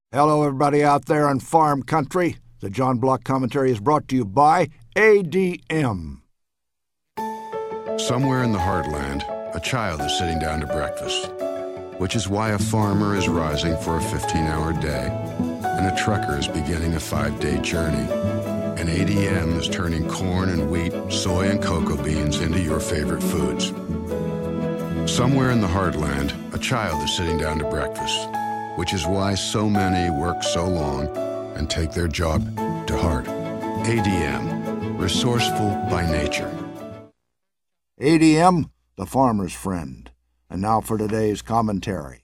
Hello, everybody out there in farm country. The John Block Commentary is brought to you by ADM. Somewhere in the heartland, a child is sitting down to breakfast, which is why a farmer is rising for a 15-hour day, and a trucker is beginning a 5-day journey, and ADM is turning corn and wheat, soy and cocoa beans into your favorite foods. Somewhere in the heartland, a child is sitting down to breakfast, which is why so many work so long and take their job to heart. ADM, resourceful by nature. ADM, the farmer's friend. And now for today's commentary.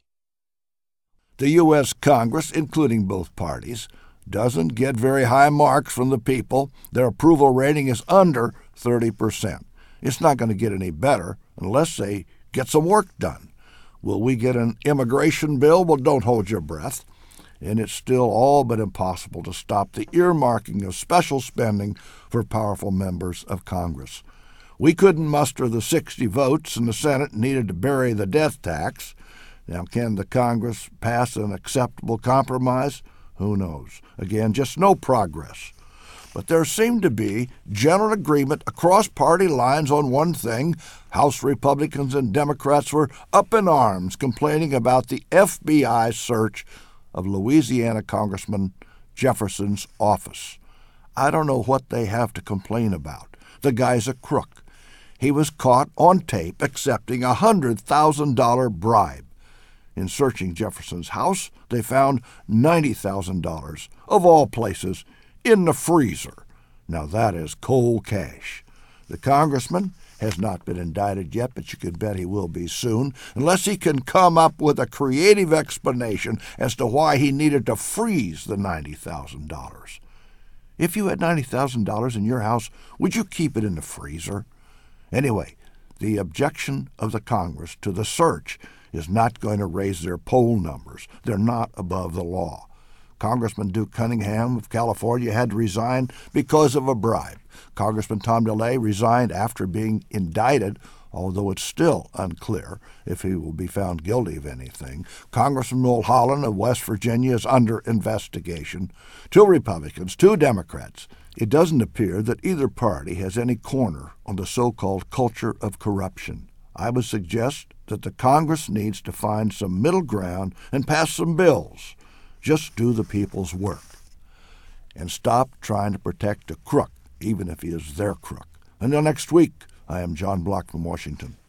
The U.S. Congress, including both parties, doesn't get very high marks from the people. Their approval rating is under 30%. It's not going to get any better unless they get some work done. Will we get an immigration bill? Well, don't hold your breath. And it's still all but impossible to stop the earmarking of special spending for powerful members of Congress. We couldn't muster the 60 votes in the Senate needed to bury the death tax. Now, can the Congress pass an acceptable compromise? Who knows? Again, just no progress. But there seemed to be general agreement across party lines on one thing. House Republicans and Democrats were up in arms complaining about the FBI search of Louisiana Congressman Jefferson's office. I don't know what they have to complain about. The guy's a crook. He was caught on tape accepting a $100,000 bribe. In searching Jefferson's house, they found $90,000, of all places, in the freezer. Now that is cold cash. The congressman has not been indicted yet, but you can bet he will be soon, unless he can come up with a creative explanation as to why he needed to freeze the $90,000. If you had $90,000 in your house, would you keep it in the freezer? Anyway, the objection of the Congress to the search is not going to raise their poll numbers. They're not above the law. Congressman Duke Cunningham of California had to resign because of a bribe. Congressman Tom DeLay resigned after being indicted, although it's still unclear if he will be found guilty of anything. Congressman Mulholland of West Virginia is under investigation. 2 Republicans, 2 Democrats. It doesn't appear that either party has any corner on the so-called culture of corruption. I would suggest that the Congress needs to find some middle ground and pass some bills. Just do the people's work. And stop trying to protect a crook, even if he is their crook. Until next week, I am John Block from Washington.